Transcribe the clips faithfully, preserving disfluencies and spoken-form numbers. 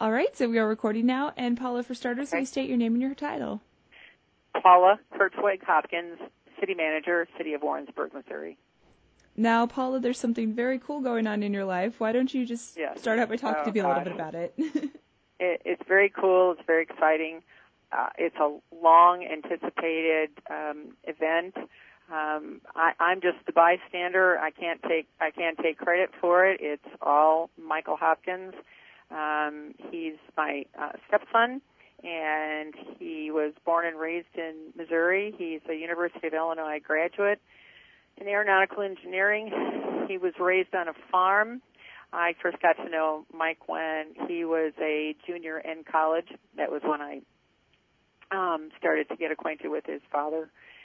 All right, so we are recording now. And Paula, for starters, Okay. will you state your name and your title? Paula Hertzweg Hopkins, City Manager, City of Warrensburg, Missouri. Now, Paula, there's something very cool going on in your life. Why don't you just Yes. start out by talking Oh, to me a little gosh. bit about it? it? It's very cool. It's very exciting. Uh, it's a long-anticipated um, event. Um, I, I'm just the bystander. I can't take I can't take credit for it. It's all Michael Hopkins. Um, he's my uh, stepson, and he was born and raised in Missouri. He's a University of Illinois graduate in aeronautical engineering. He was raised on a farm. I first got to know Mike when he was a junior in college. That was when I um, started to get acquainted with his father.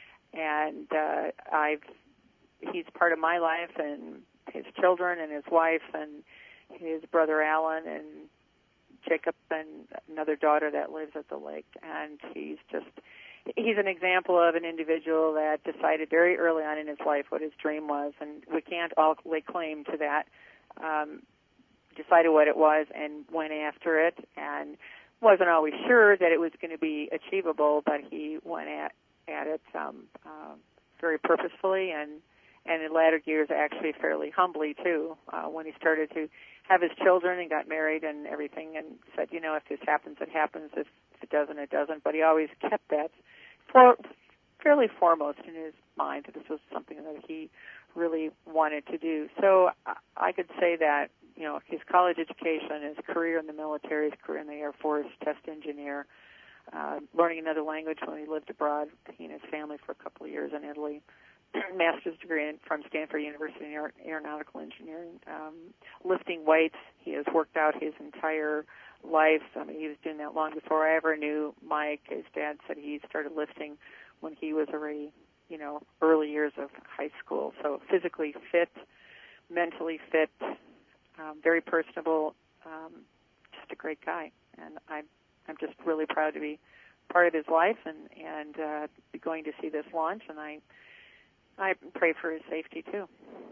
And uh, I've he's part of my life, and his children and his wife and his brother Alan and Jacob and another daughter that lives at the lake. And he's just he's an example of an individual that decided very early on in his life what his dream was, and we can't all lay claim to that. Um, decided what it was and went after it, and wasn't always sure that it was going to be achievable, but he went at at it um, uh, very purposefully, and and in latter years actually fairly humbly too. Uh, when he started to have his children and got married and everything, and said, you know, if this happens, it happens. If, if it doesn't, it doesn't. But he always kept that for, fairly foremost in his mind that this was something that he really wanted to do. So I, I could say that, you know, his college education, his career in the military, his career in the Air Force, test engineer, uh, learning another language when he lived abroad, he and his family for a couple of years in Italy, master's degree in, from Stanford University in Aer- aeronautical engineering, um, lifting weights. He has worked out his entire life. I mean, he was doing that long before I ever knew Mike. His dad said he started lifting when he was already, you know, early years of high school. So physically fit, mentally fit, um, very personable, um, just a great guy. And I'm I'm just really proud to be part of his life and and uh, be going to see this launch. And I I pray for his safety too,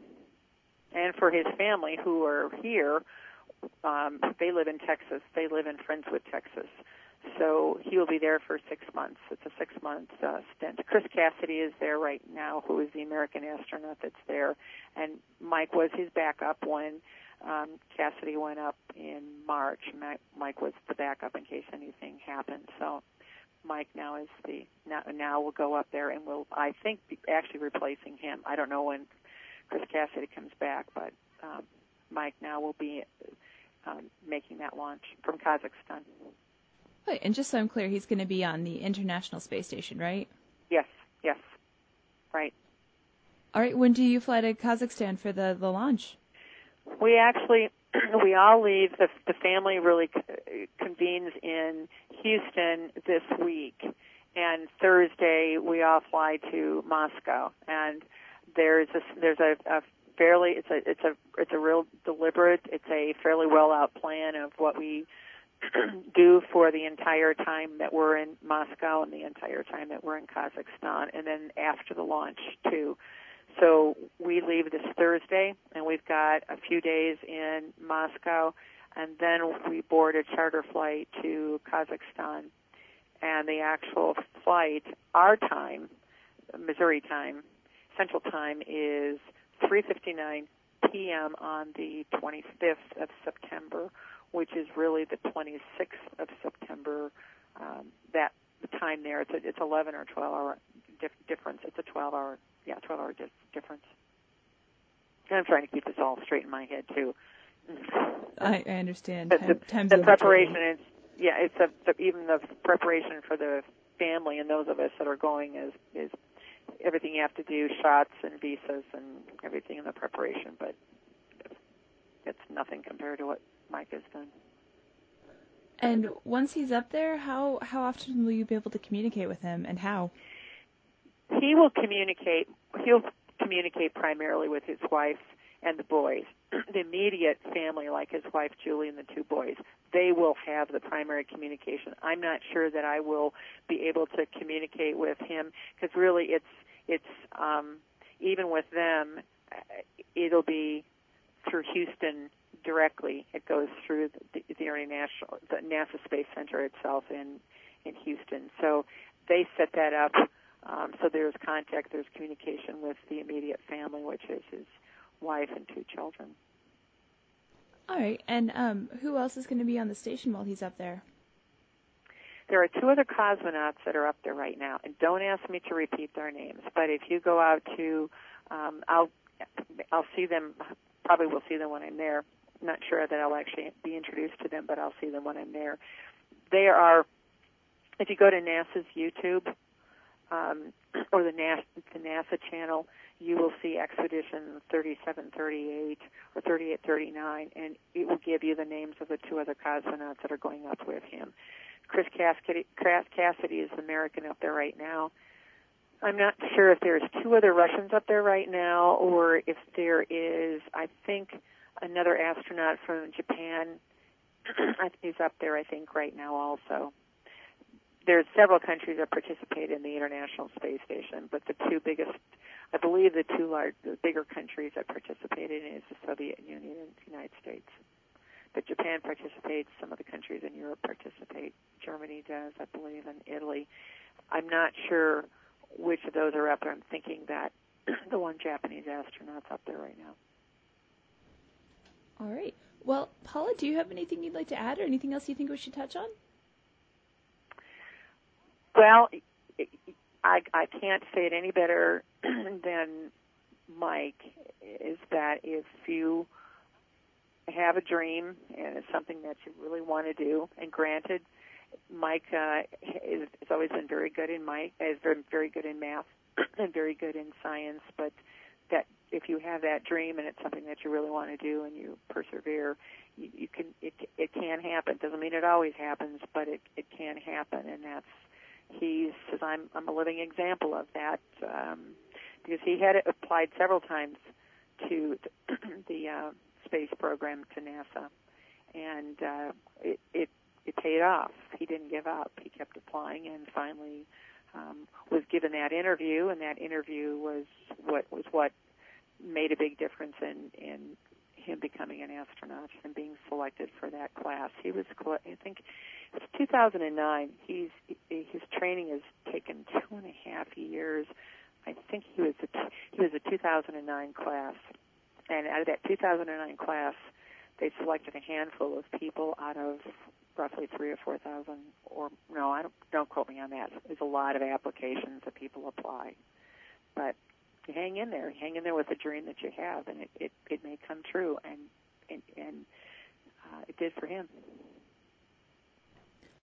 and for his family who are here. Um, they live in Texas. They live in Friendswood, Texas. So he will be there for six months. It's a six-month uh, stint. Chris Cassidy is there right now, who is the American astronaut that's there. And Mike was his backup when um, Cassidy went up in March. Mike, Mike was the backup in case anything happened. So Mike now is the now, now will go up there and will, I think, be actually replacing him. I don't know when Chris Cassidy comes back, but um, Mike now will be um, making that launch from Kazakhstan. Right, and just so I'm clear, he's going to be on the International Space Station, right? Yes, yes, right. All right, when do you fly to Kazakhstan for the, the launch? We actually, we all leave, the, the family really convenes in Houston this week, and Thursday we all fly to Moscow, and there's a, there's a, a fairly, it's a, it's a, it's a real deliberate, it's a fairly well out plan of what we do for the entire time that we're in Moscow and the entire time that we're in Kazakhstan, and then after the launch too. So we leave this Thursday, and we've got a few days in Moscow, and then we board a charter flight to Kazakhstan. And the actual flight, our time, Missouri time, Central Time, is three fifty-nine p.m. on the twenty-fifth of September, which is really the twenty-sixth of September. Um, that the time there, it's a, it's eleven or twelve hour dif- difference. It's a twelve hour, yeah, twelve hour dif- difference. And I'm trying to keep this all straight in my head too. I, I understand. The, Time, the, time the zone preparation tricky. is, yeah, it's a, the, even the preparation for the family and those of us that are going is is everything you have to do, shots and visas and everything in the preparation. But it's nothing compared to what Mike has done. And once he's up there, how, how often will you be able to communicate with him, and how? He will communicate, he'll communicate primarily with his wife and the boys. The immediate family, like his wife Julie and the two boys, they will have the primary communication. I'm not sure that I will be able to communicate with him, because really it's, it's um, even with them, it'll be through Houston directly. It goes through the, the international, the NASA Space Center itself in in Houston. So they set that up. Um, so there's contact, there's communication with the immediate family, which is his wife and two children. All right. And um, who else is going to be on the station while he's up there? There are two other cosmonauts that are up there right now, and don't ask me to repeat their names. But if you go out to, um, I'll I'll see them. Probably will see them when I'm there. I'm not sure that I'll actually be introduced to them, but I'll see them when I'm there. They are. If you go to NASA's YouTube um, or the NASA, the NASA channel, you will see Expedition thirty-seven thirty-eight or thirty-eight thirty-nine, and it will give you the names of the two other cosmonauts that are going up with him. Chris Cassidy, Cassidy is the American up there right now. I'm not sure if there's two other Russians up there right now, or if there is, I think, another astronaut from Japan is up there, I think, right now also. There's several countries that participate in the International Space Station, but the two biggest, I believe the two large, the bigger countries that participate in it is the Soviet Union and the United States. But Japan participates, some of the countries in Europe participate. Germany does, I believe, and Italy. I'm not sure which of those are up there. I'm thinking that the one Japanese astronaut's up there right now. All right. Well, Paula, do you have anything you'd like to add or anything else you think we should touch on? Well, I, I can't say it any better than Mike, is that if you have a dream and it's something that you really want to do, and granted, Mike uh, is, has always been very good in Mike, is very, very good in math and very good in science, but that if you have that dream and it's something that you really want to do and you persevere, you, you can it, it can happen. Doesn't mean it always happens, but it, it can happen, and that's He says, I'm, I'm a living example of that, um, because he had applied several times to the uh, space program to NASA, and uh, it, it, it paid off. He didn't give up. He kept applying, and finally um, was given that interview, and that interview was what was what made a big difference in, in him becoming an astronaut and being selected for that class. He was, I think, it's two thousand nine. He's his training has taken two and a half years. I think he was a, he was a two thousand nine class, and out of that two thousand nine class, they selected a handful of people out of roughly three or four thousand. Or no, I don't don't quote me on that. There's a lot of applications that people apply, but you hang in there, you hang in there with the dream that you have, and it it, it may come true, and and, and uh, it did for him.